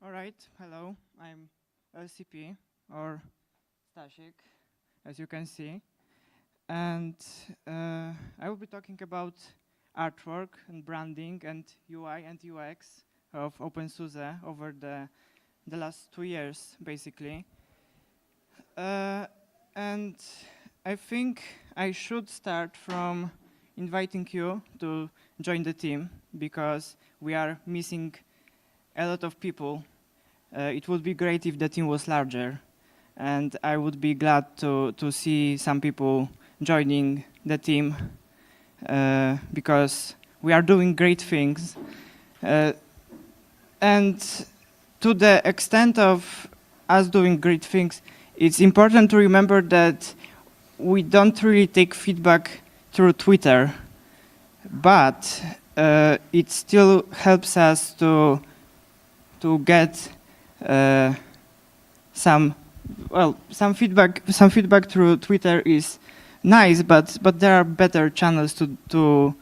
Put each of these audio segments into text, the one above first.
All right, hello, I'm LCP, or Stashik, as you can see. And I will be talking about artwork and branding and UI and UX of OpenSUSE over the last 2 years, basically. And I think I should start from inviting you to join the team, because we are missing a lot of people. It would be great if the team was larger, and I would be glad to see some people joining the team, because we are doing great things. And to the extent of us doing great things, it's important to remember that we don't really take feedback through Twitter, but it still helps us to get some feedback. Some feedback through Twitter is nice, but there are better channels to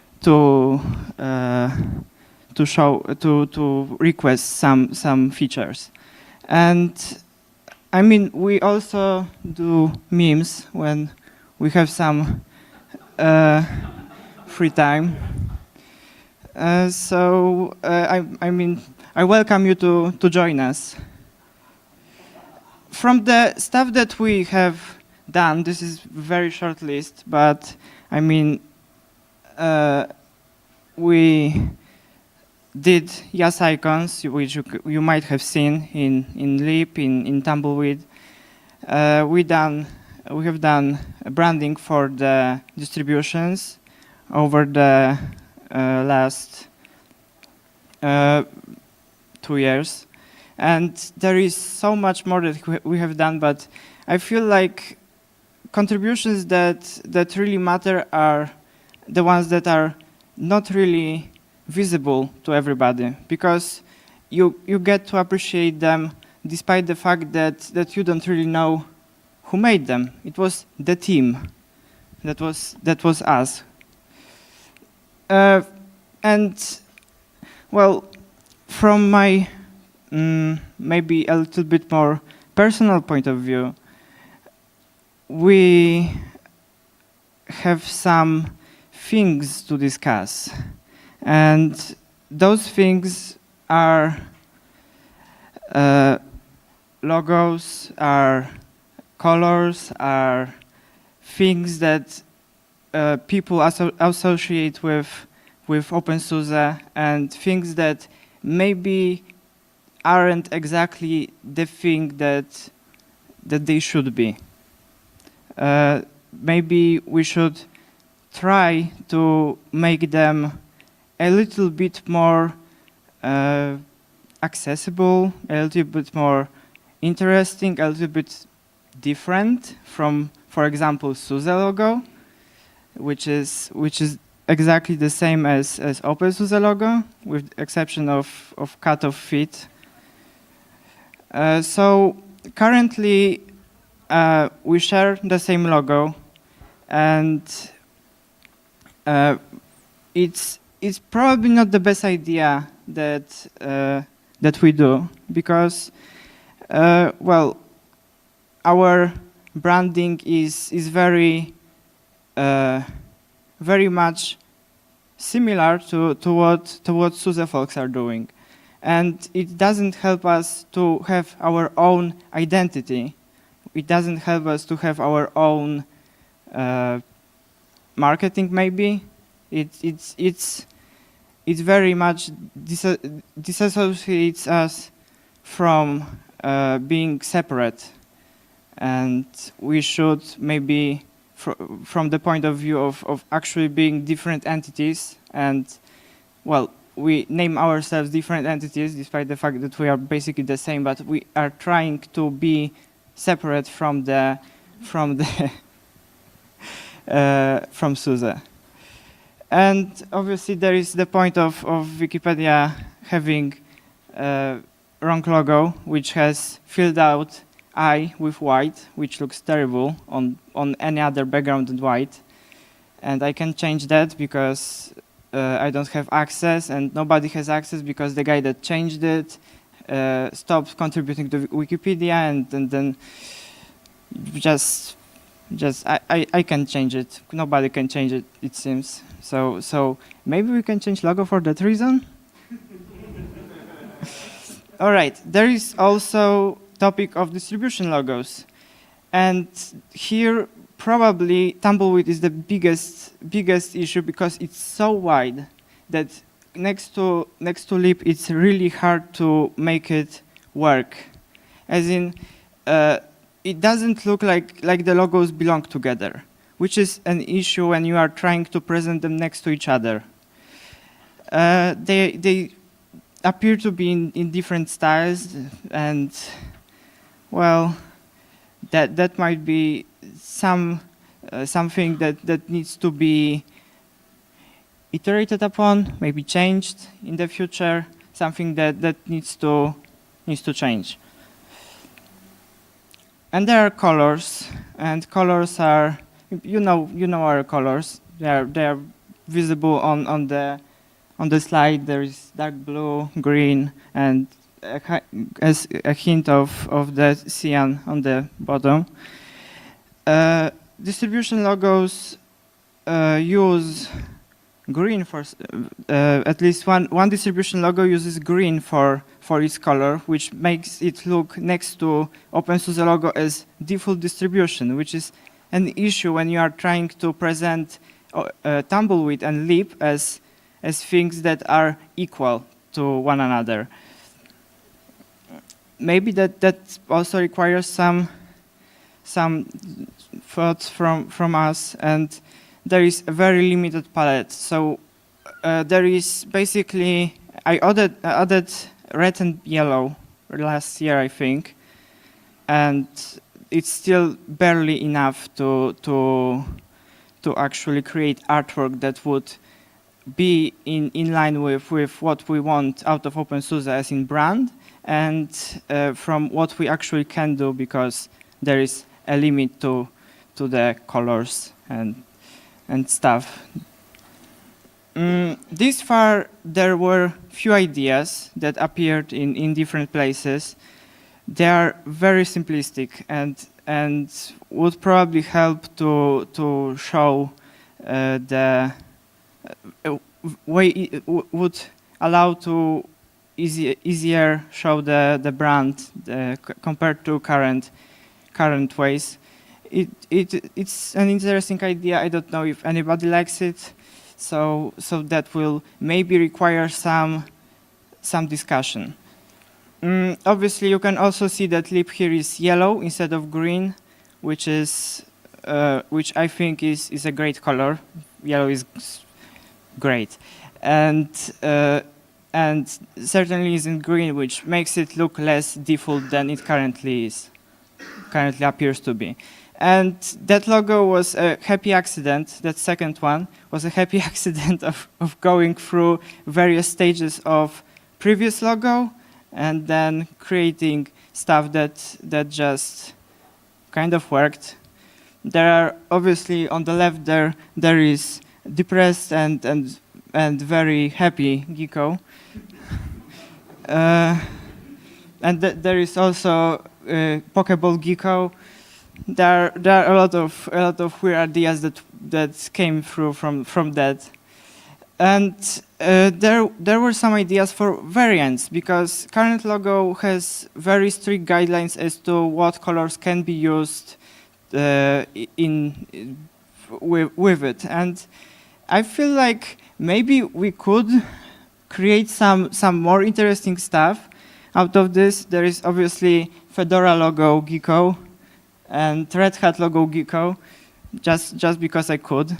request some features. And I mean, we also do memes when we have some free time. I mean, I welcome you to join us. From the stuff that we have done, this is a very short list, but I mean, we did Yas icons, which you might have seen in Leap, in Tumbleweed. We have done branding for the distributions over the last 2 years, and there is so much more that we have done. But I feel like contributions that really matter are the ones that are not really visible to everybody, because you get to appreciate them despite the fact that you don't really know who made them. It was the team. That was us. And well, from my maybe a little bit more personal point of view, we have some things to discuss. And those things are logos, are colors, are things that people associate with OpenSUSE, and things that maybe aren't exactly the thing that they should be. Maybe we should try to make them a little bit more accessible, a little bit more interesting, a little bit different from, for example, SUSE logo, which is exactly the same as OpenSUSE logo, with the exception of cutoff fit. So currently, we share the same logo, and it's probably not the best idea that we do, because well, our branding is very very much similar to what SUSE folks are doing, and it doesn't help us to have our own identity. It doesn't help us to have our own marketing. Maybe it's very much disassociates us from being separate, and we should maybe from the point of view of actually being different entities. And well, we name ourselves different entities despite the fact that we are basically the same, but we are trying to be separate from from SUSE. And obviously there is the point of Wikipedia having wrong logo, which has filled out I with white, which looks terrible on any other background than white. And I can change that because I don't have access, and nobody has access because the guy that changed it stopped contributing to Wikipedia, and then just I can change it. Nobody can change it, it seems. So maybe we can change logo for that reason. All right. There is also topic of distribution logos, and here probably Tumbleweed is the biggest issue because it's so wide that next to Lip, it's really hard to make it work. As in, it doesn't look like the logos belong together, which is an issue when you are trying to present them next to each other. They appear to be in different styles, and well, that might be something that needs to be iterated upon, maybe changed in the future, something that needs to change. And there are colors, and colors are, you know our colors. They are visible on the slide. There is dark blue, green, and as a hint of the cyan on the bottom. Distribution logos use green for at least one distribution logo uses green for its color, which makes it look next to OpenSUSE logo as default distribution, which is an issue when you are trying to present Tumbleweed and Lip as things that are equal to one another. Maybe that also requires some thoughts from us, and there is a very limited palette. So there is basically, I added red and yellow last year, I think, and it's still barely enough to actually create artwork that would be in line with what we want out of OpenSUSE as in brand, and from what we actually can do, because there is a limit to the colors and stuff. This far, there were few ideas that appeared in different places. They are very simplistic and would probably help to show the way it would allow to easier show the brand compared to current ways. It's an interesting idea. I don't know if anybody likes it, so that will maybe require some discussion. Obviously, you can also see that Lip here is yellow instead of green, which I think is a great color. Yellow is great, and certainly isn't green, which makes it look less default than it currently appears to be. And that logo was a happy accident. That second one was a happy accident of going through various stages of previous logo and then creating stuff that just kind of worked. There are obviously on the left there is depressed and very happy Gecko. And there is also Pokeball Gecko. There are a lot of weird ideas that came through from that, and there were some ideas for variants, because current logo has very strict guidelines as to what colors can be used with it, and I feel like maybe we could create some more interesting stuff out of this. There is obviously Fedora logo Gecko and Red Hat logo Gecko, just because I could.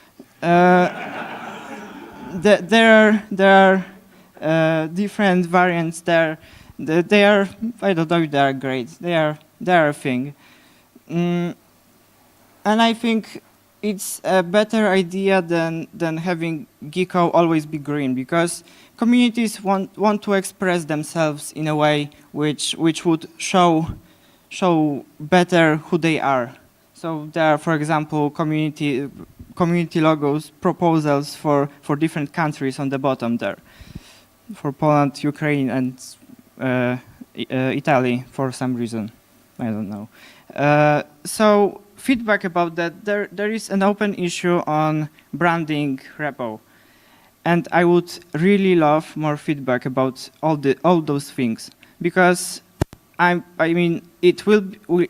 There are different variants there. They are, I don't know if they are great. They are a thing. And I think it's a better idea than having Gecko always be green, because communities want to express themselves in a way which would show better who they are. So there are, for example, community logos, proposals for different countries on the bottom there, for Poland, Ukraine, and Italy for some reason. I don't know. So feedback about that, there is an open issue on branding repo. And I would really love more feedback about all those things, because I mean it will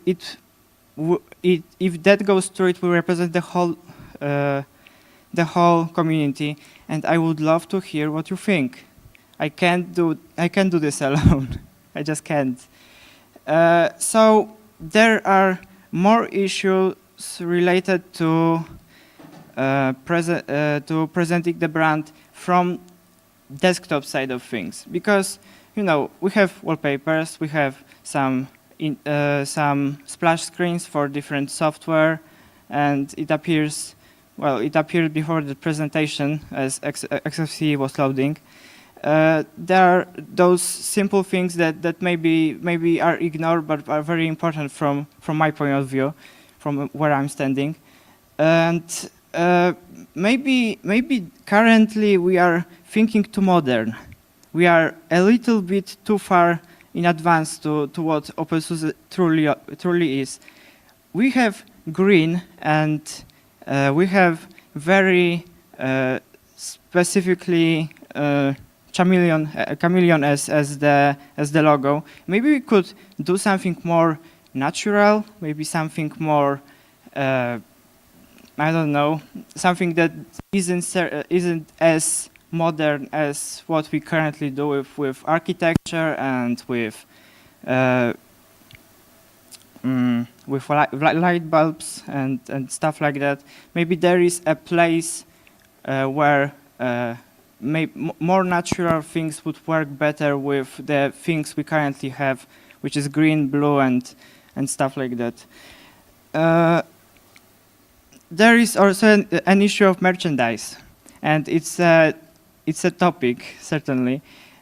if that goes through, it will represent the whole community, and I would love to hear what you think. I can't do this alone. I just can't. So there are more issues related to presenting the brand from desktop side of things, because we have wallpapers, we have some splash screens for different software, and it appears, well, it appeared before the presentation as XFCE was loading. There are those simple things that maybe are ignored but are very important from my point of view, from where I'm standing. And maybe currently we are thinking too modern. We are a little bit too far in advance to what OpenSUSE truly is. We have green, and we have very specifically chameleon as the logo. Maybe we could do something more natural, maybe something more I don't know, something that isn't as modern as what we currently do with architecture and with light bulbs and stuff like that. Maybe there is a place where more natural things would work better with the things we currently have, which is green, blue, and stuff like that. There is also an issue of merchandise, and it's a topic, certainly.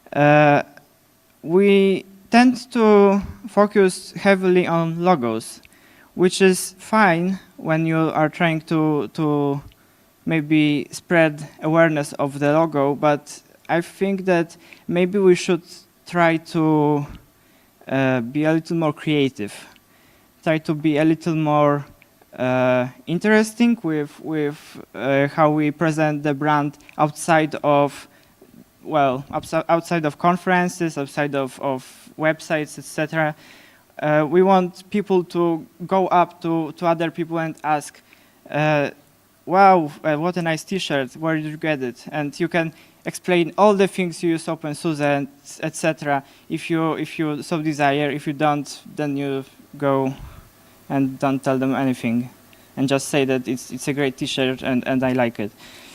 We tend to focus heavily on logos, which is fine when you are trying to maybe spread awareness of the logo, but I think that maybe we should try to be a little more creative, try to be a little more interesting with how we present the brand outside of, well, outside of conferences, outside of websites, etc. We want people to go up to other people and ask, wow, what a nice t-shirt, where did you get it? And you can explain all the things you use OpenSUSE, and etc. If you so desire. If you don't, then you go and don't tell them anything, and just say that it's a great t-shirt and I like it.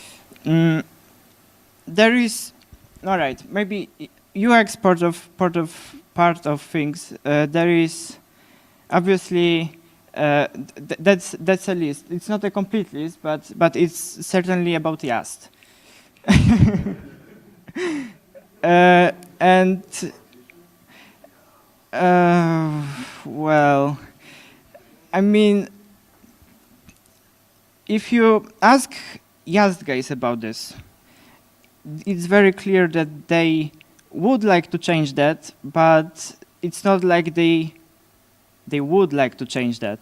There is, all right, maybe UX part of things. There is obviously that's a list. It's not a complete list, but it's certainly about Yast. And well, I mean, if you ask Yast guys about this, it's very clear that they would like to change that, but it's not like they would like to change that.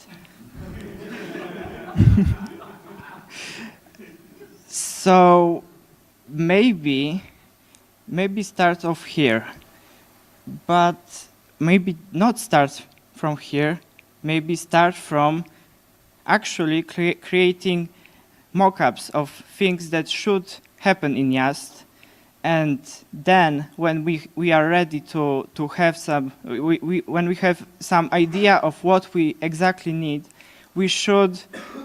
So maybe start off here, but maybe not start from here. Maybe start from actually creating mock-ups of things that should happen in Yast, and then when we are ready to have some, when we have some idea of what we exactly need, we should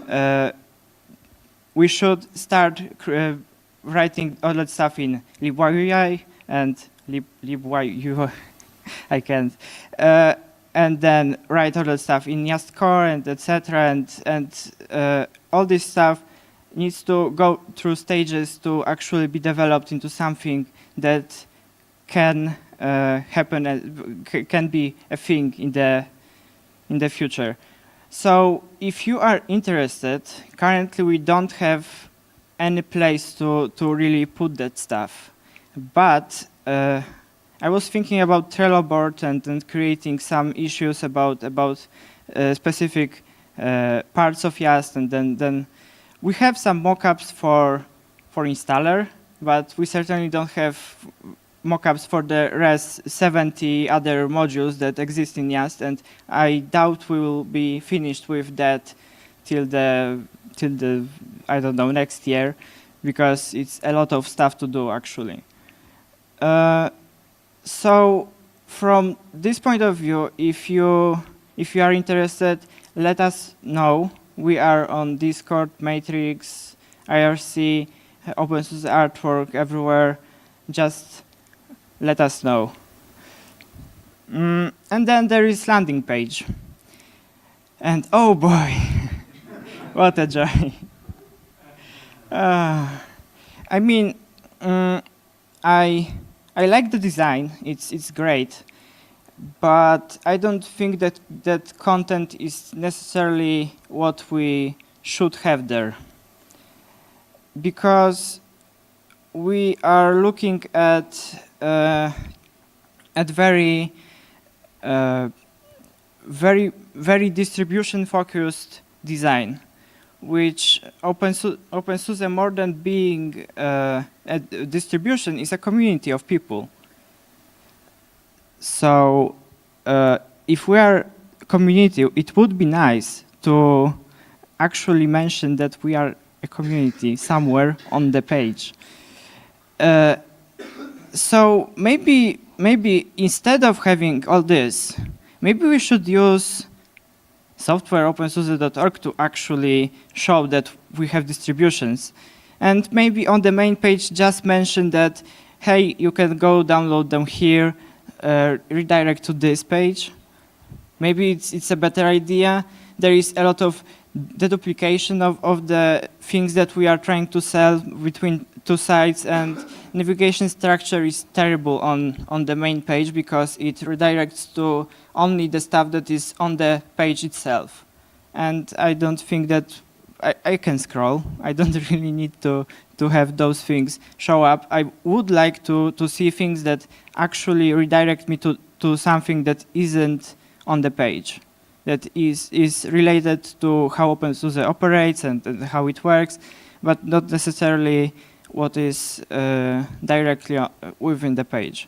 start writing all that stuff in libui and libui. I can't. And then write all that stuff in Yast core and etc. And all this stuff needs to go through stages to actually be developed into something that can happen and can be a thing in the future. So if you are interested, currently we don't have any place to really put that stuff. But I was thinking about Trello board and creating some issues about specific parts of Yast, and then we have some mockups for installer, but we certainly don't have mockups for the rest 70 other modules that exist in Yast, and I doubt we will be finished with that till the I don't know, next year, because it's a lot of stuff to do actually. So from this point of view, if you are interested, let us know. We are on Discord, Matrix, IRC, OpenSUSE artwork everywhere. Just let us know. And then there is landing page. And oh boy, what a joy. I mean, I like the design, it's great, but I don't think that content is necessarily what we should have there. Because we are looking at very distribution-focused design, which OpenSUSE, more than being a distribution, is a community of people. So if we are a community, it would be nice to actually mention that we are a community somewhere on the page. So maybe instead of having all this, maybe we should use software OpenSUSE.org to actually show that we have distributions. And maybe on the main page just mention that, hey, you can go download them here, redirect to this page. Maybe it's a better idea. There is a lot of deduplication of the things that we are trying to sell between two sites, and navigation structure is terrible on the main page because it redirects to only the stuff that is on the page itself. And I don't think that I can scroll. I don't really need to have those things show up. I would like to see things that actually redirect me to something that isn't on the page, that is related to how OpenSUSE operates and how it works, but not necessarily what is directly within the page.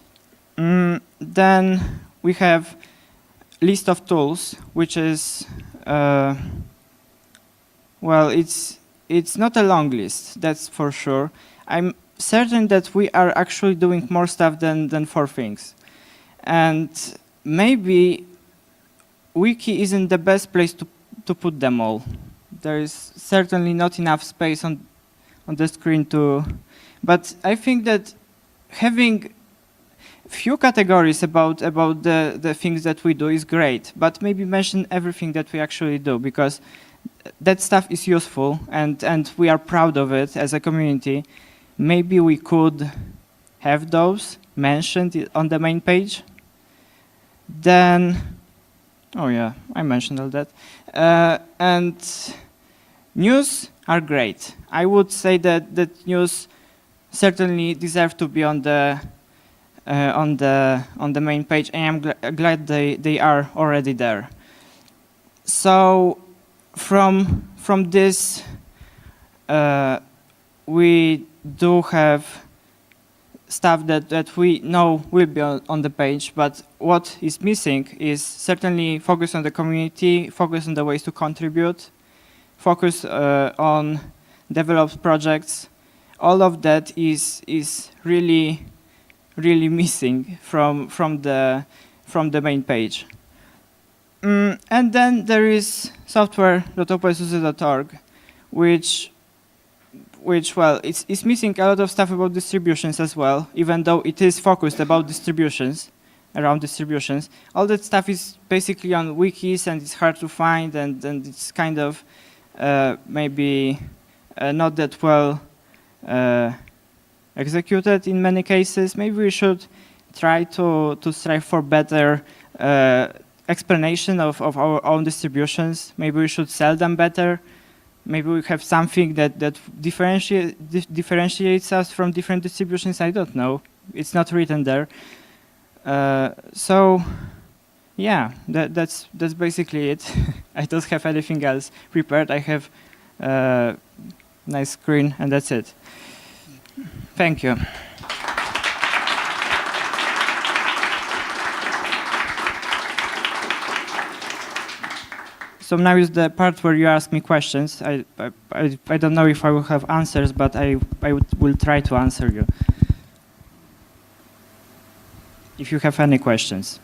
Then we have list of tools, which is, well, it's not a long list, that's for sure. I'm certain that we are actually doing more stuff than 4 things. And maybe Wiki isn't the best place to put them all. There is certainly not enough space on the screen but I think that having few categories about the things that we do is great, but maybe mention everything that we actually do, because that stuff is useful and we are proud of it as a community. Maybe we could have those mentioned on the main page. Then, oh yeah, I mentioned all that. And news are great. I would say that news certainly deserve to be on the main page. I am glad they are already there. So from this, we do have stuff that we know will be on the page, but what is missing is certainly focus on the community, focus on the ways to contribute, focus on developed projects. All of that is really missing from the main page. And then there is software.opensuse.org, which well, it's missing a lot of stuff about distributions as well, even though it is focused about distributions, around distributions. All that stuff is basically on wikis, and it's hard to find, and it's kind of maybe not that well executed in many cases. Maybe we should try to strive for better explanation of our own distributions. Maybe we should sell them better. Maybe we have something that differentiates us from different distributions. I don't know. It's not written there. So, yeah, that's basically it. I don't have anything else prepared. I have a nice screen, and that's it. Thank you. So now is the part where you ask me questions. I don't know if I will have answers, but I will try to answer you. If you have any questions.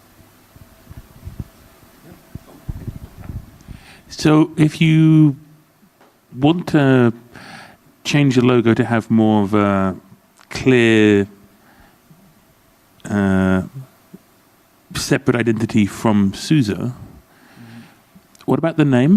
So if you want to change the logo to have more of a clear, separate identity from SUSE, what about the name?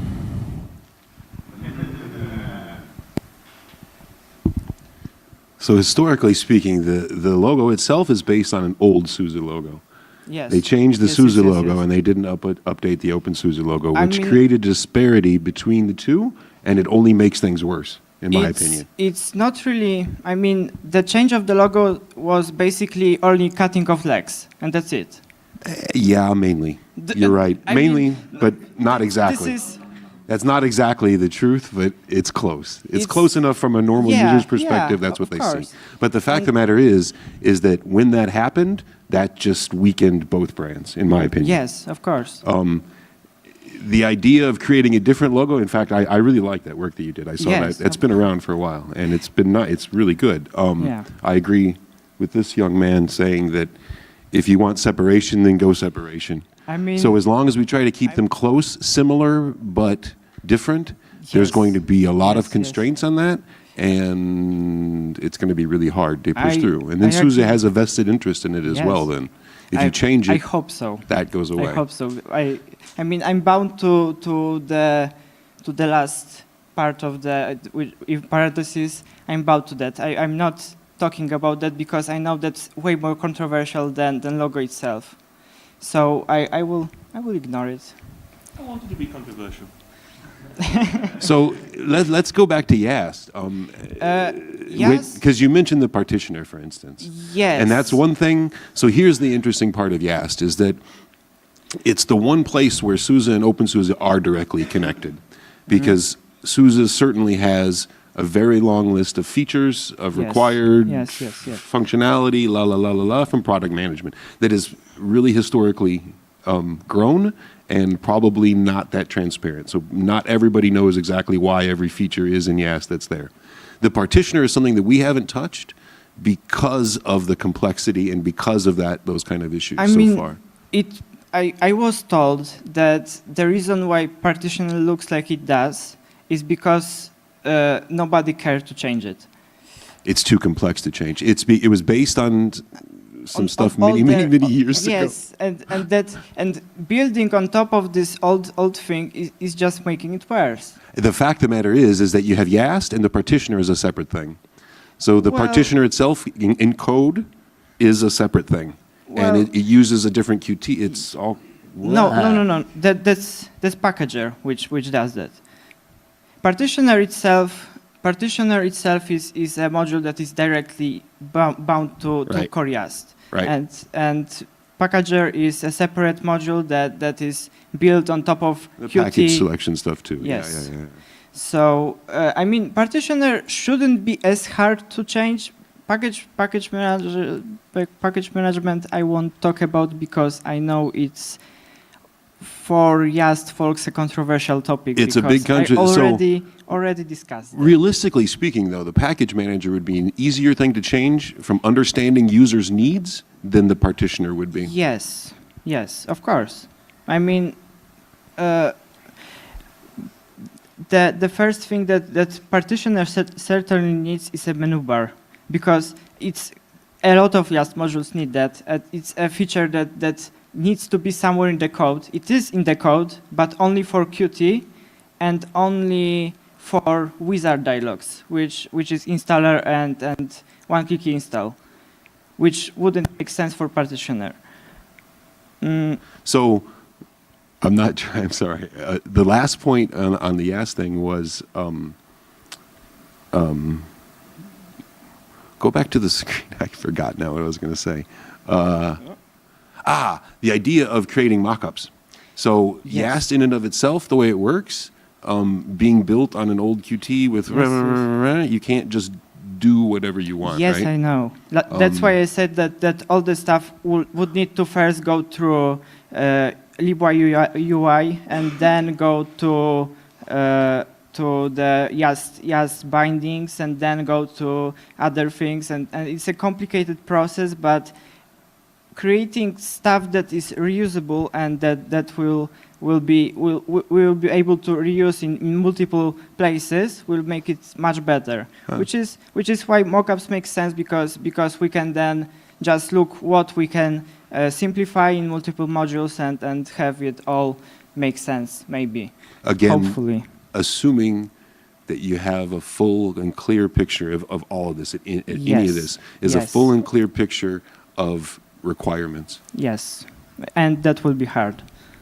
So historically speaking, the logo itself is based on an old SUSE logo. Yes. They changed the Yes, SUSE yes, yes, logo yes. and they didn't update the OpenSUSE logo, I which mean- created a disparity between the two, and it only makes things worse, in my opinion. It's not really, I mean, the change of the logo was basically only cutting off legs, and that's it. Yeah, mainly. You're right. I Mainly, mean, but not exactly. This is, That's not exactly the truth, but it's close. It's It's- close enough from a normal Yeah, user's perspective. yeah, That's what of they see. course. But the fact of the matter is that when that happened, that just weakened both brands, in my opinion. yes, of course. The idea of creating a different logo, in fact, I really like that work that you did. I saw Yes. that. It's been around for a while, and it's really good. Yeah. I agree with this young man saying that if you want separation, then go separation. I mean, So as long as we try to keep them close, similar, but different, there's Yes. going to be a lot Yes, of constraints on that, and it's going to be really hard to push I- through. And then I SUSE agree. has a vested interest in it as Yes. well then. If you change I it, hope so. that goes away. I hope so. I mean, I'm bound to the last part of the if parentheses. I'm bound to that. I'm not talking about that because I know that's way more controversial than logo itself. So I will ignore it. I wanted to be controversial. So let's go back to YAST. Yes. Because you mentioned the partitioner, for instance. Yes. And that's one thing. So here's the interesting part of YAST is that it's the one place where SUSE and OpenSUSE are directly connected. Because SUSE certainly has a very long list of features, of Yes. required Yes. functionality, from product management that is really historically grown and probably not that transparent. So not everybody knows exactly why every feature is in YAST that's there. The partitioner is something that we haven't touched because of the complexity and because of those kind of issues I so mean, far. I was told that the reason why partition looks like it does is because nobody cared to change it. It's too complex to change. It was based on some On- stuff on all many years ago. Yes, and building on top of this old thing is just making it worse. The fact of the matter is that you have YAST and the partitioner is a separate thing. So the Well- partitioner itself in code is a separate thing. Well- And it uses a different Qt. It's all... No. That's Packager which does that. Partitioner itself is a module that is directly bound to Right. core YAST. Right. And Packager is a separate module that is built on top of The Qt. package selection stuff too. Yes. Yeah. So I mean, partitioner shouldn't be as hard to change. Package management I won't talk about because I know it's for YAST folks a controversial topic. It's a because big country- I already discussed that. Realistically speaking, though, the package manager would be an easier thing to change from understanding users' needs than the partitioner would be. Yes, of course. I mean, the first thing that partitioner certainly needs is a menu bar, because it's a lot of YAST modules need that. It's a feature that needs to be somewhere in the code. It is in the code, but only for Qt and only for wizard dialogues, which is installer and one-click install, which wouldn't make sense for partitioner. So, I'm sorry. The last point on the YAST thing was Go back to the screen. I forgot now what I was going to say. The idea of creating mock-ups. So Yes. Yast in and of itself, the way it works, being built on an old QT with, Yes, you can't just do whatever you want, Yes, right? I know. That's why I said that all the stuff would need to first go through libui UI and then go to the Yast bindings and then go to other things. And it's a complicated process, but creating stuff that is reusable and that will be able to reuse in multiple places will make it much better. Huh. Which is why mockups make sense because we can then just look what we can simplify in multiple modules and have it all make sense, maybe. Again, Hopefully. assuming that you have a full and clear picture of all of this, any of Yes. this, is a Yes. full and clear picture of requirements. Yes. And that will be hard.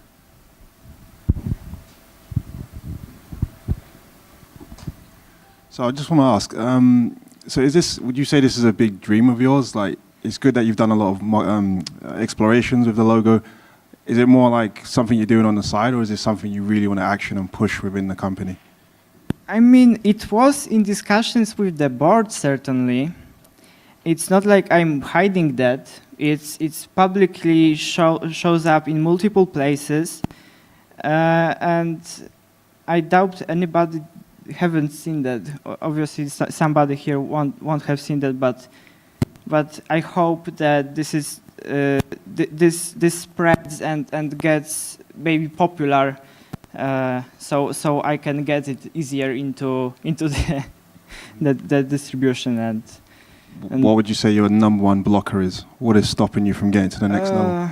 So I just want to ask, so would you say this is a big dream of yours? Like, it's good that you've done a lot of explorations with the logo. Is it more like something you're doing on the side, or is it something you really want to action and push within the company? I mean, it was in discussions with the board, certainly. It's not like I'm hiding that. It's publicly shows up in multiple places. And I doubt anybody haven't seen that. Obviously, somebody here won't have seen that, but I hope that this is this spreads and gets maybe popular, so I can get it easier into the distribution and What would you say your number one blocker is? What is stopping you from getting to the next level?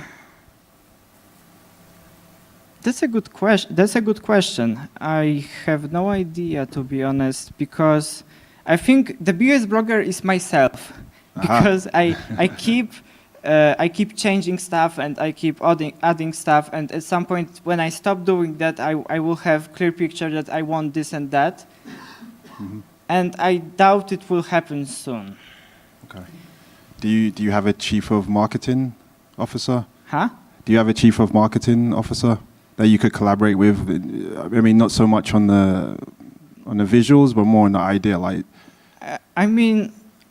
That's a good question. That's a good question. I have no idea, to be honest, because I think the biggest blogger is myself, because I keep changing stuff and I keep adding stuff, and at some point when I stop doing that, I will have clear picture that I want this and that, and I doubt it will happen soon. Okay. Do you have a chief of marketing officer? Huh? Do you have a chief of marketing officer that you could collaborate with? I mean, not so much on the visuals, but more on the idea. Like, I mean,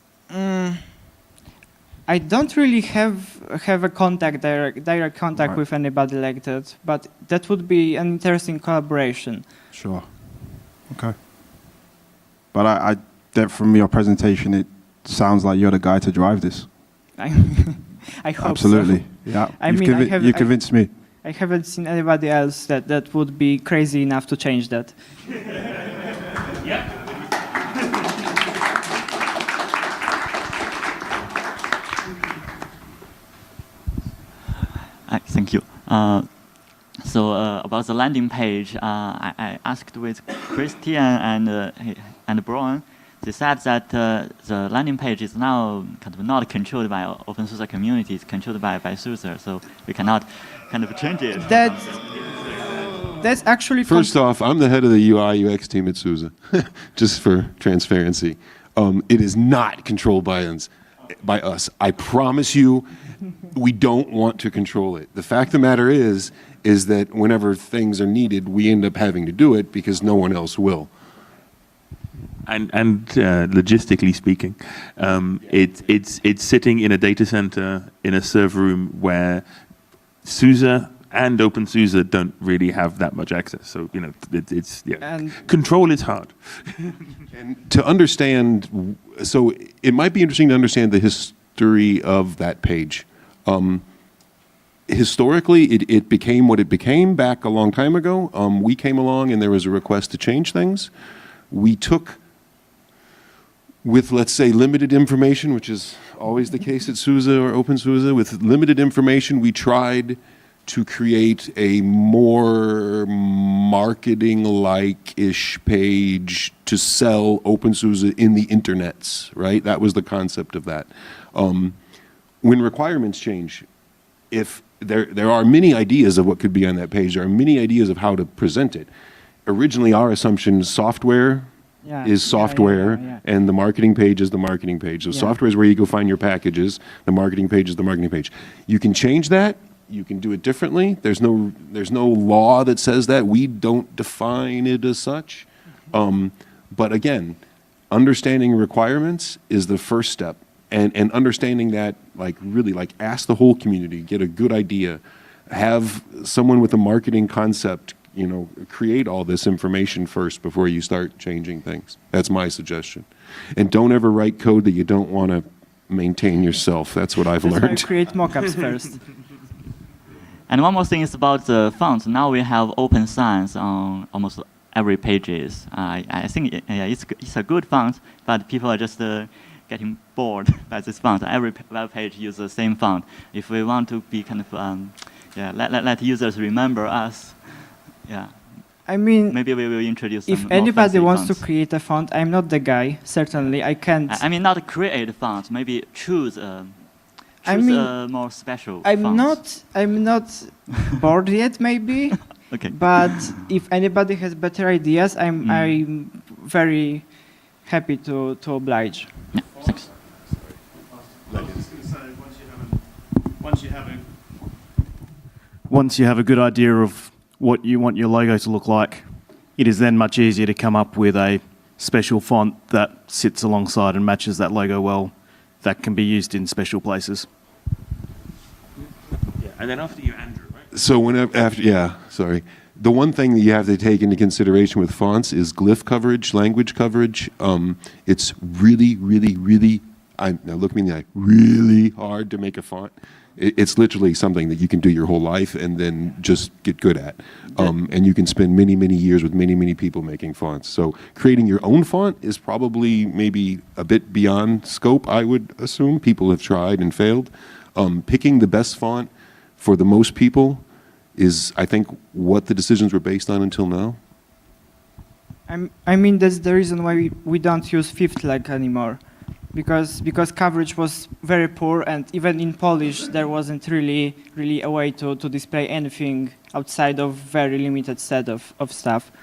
I don't really have a direct contact Right. with anybody like that, but that would be an interesting collaboration. sure. Okay. But I that from your presentation, it sounds like you're the guy to drive this. I hope Absolutely. so. Yeah. I mean, you convinced me. I haven't seen anybody else that would be crazy enough to change that. Thank you. So about the landing page, I asked with Christian and Brian. They said that the landing page is now kind of not controlled by OpenSUSE community; it's controlled by SUSE, so we cannot kind of change it. That's actually First off, I'm the head of the UI UX team at SUSE, just for transparency. It is not controlled by us. I promise you, we don't want to control it. The fact of the matter is that whenever things are needed, we end up having to do it because no one else will. And logistically speaking, it's sitting in a data center in a server room where SUSE and OpenSUSE don't really have that much access. So And control is hard. And to understand, so it might be interesting to understand the history of that page. Historically, it became what it became back a long time ago. We came along and there was a request to change things. We took, with let's say limited information, which is always the case at SUSE or OpenSUSE, with limited information, we tried to create a more marketing-like-ish page to sell OpenSUSE in the internets, right? That was the concept of that. When requirements change, if there are many ideas of what could be on that page, there are many ideas of how to present it. Originally, our assumption, software Yeah, is software, yeah. and the marketing page is the marketing page. So Yeah. software is where you go find your packages. The marketing page is the marketing page. You can change that. You can do it differently. There's no law that says that. We don't define it as such. But again, understanding requirements is the first step. And understanding that, like, really, like, ask the whole community, get a good idea, have someone with a marketing concept, you know, create all this information first before you start changing things. That's my suggestion. And don't ever write code that you don't want to maintain yourself. That's what I've That's why I learned. create mockups first. And one more thing is about the fonts. Now we have open sans on almost every pages. I think it's a good font, but people are just getting bored by this font. Every web page uses the same font. If we want to be kind of let users remember us, I mean, maybe we will introduce some if more anybody fancy wants to fonts. create a font, I'm not the guy. Certainly, I can't. I mean, not create a font, maybe choose a more special I'm not bored yet, maybe. Okay. But if anybody has better ideas, I'm very happy to oblige. Yeah, thanks. Once you have a good idea of what you want your logo to look like, it is then much easier to come up with a special font that sits alongside and matches that logo well, that can be used in special places. Yeah, and then after you, Andrew, right? So sorry. The one thing that you have to take into consideration with fonts is glyph coverage, language coverage. It's really, really, really, now look me in the eye, really hard to make a font. It's literally something that you can do your whole life and then just get good at. And you can spend many, many years with many, many people making fonts. So creating your own font is probably maybe a bit beyond scope, I would assume. People have tried and failed. Picking the best font for the most people is, I think, what the decisions were based on until now. I mean, that's the reason why we don't use fifth leg anymore. Because coverage was very poor, and even in Polish there wasn't really a way to display anything outside of very limited set of stuff.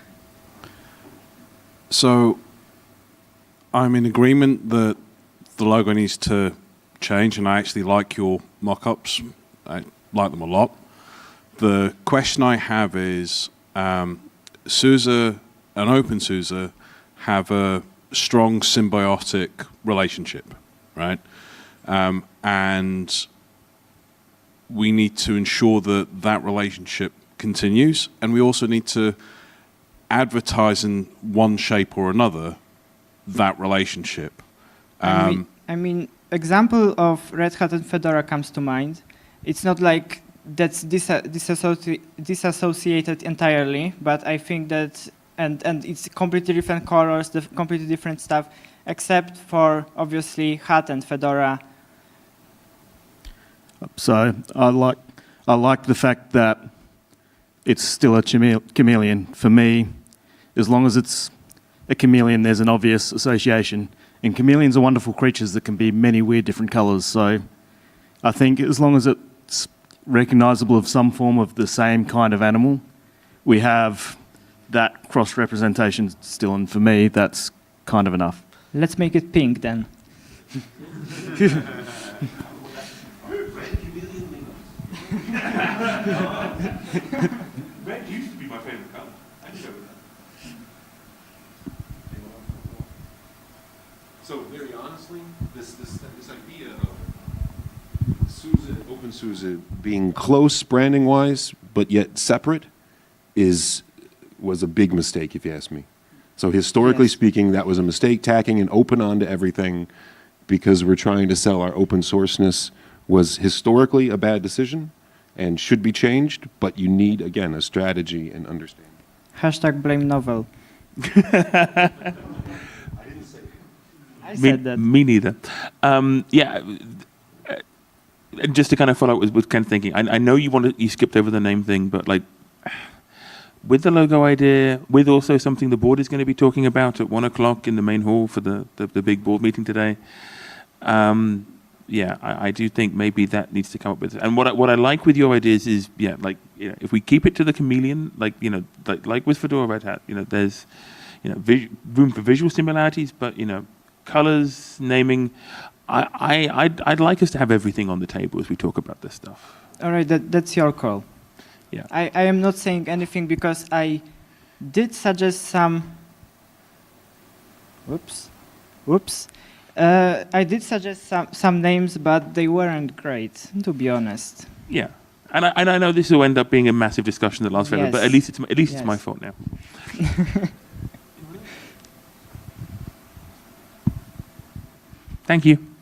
So I'm in agreement that the logo needs to change, and I actually like your mock-ups. I like them a lot. The question I have is, SUSE and OpenSUSE have a strong symbiotic relationship, right? And we need to ensure that that relationship continues, and we also need to advertise in one shape or another that relationship. I mean, example of Red Hat and Fedora comes to mind. It's not like that's disassociated entirely, but I think that and it's completely different colors, completely different stuff, except for obviously Hat and Fedora. So I like the fact that it's still a chameleon. For me, as long as it's a chameleon, there's an obvious association. And chameleons are wonderful creatures that can be many weird different colors. So I think as long as it's recognizable of some form of the same kind of animal, we have that cross-representation still. And for me, that's kind of enough. Let's make it pink then. Red used to be my favorite color. I just go with that. So very honestly, this idea of SUSE, OpenSUSE being close branding-wise, but yet separate, was a big mistake, if you ask me. So historically speaking, that was a mistake. Tacking an open onto everything because we're trying to sell our open sourceness was historically a bad decision and should be changed, but you need, again, a strategy and understanding. Hashtag blame novel. I said that. Me neither. Just to kind of follow up with Ken's thinking, I know you skipped over the name thing, but like with the logo idea, with also something the board is going to be talking about at 1 o'clock in the main hall for the big board meeting today. I do think maybe that needs to come up with. And what I like with your ideas is, if we keep it to the chameleon, like with Fedora Red Hat, there's, room for visual similarities, but colors, naming. I'd like us to have everything on the table as we talk about this stuff. All right, that's your call. Yeah. I am not saying anything because I did suggest some. Whoops. I did suggest some names, but they weren't great, to be honest. Yeah. And I know this will end up being a massive discussion that lasts forever, Yes. but at least it's Yes. my fault now. Thank you.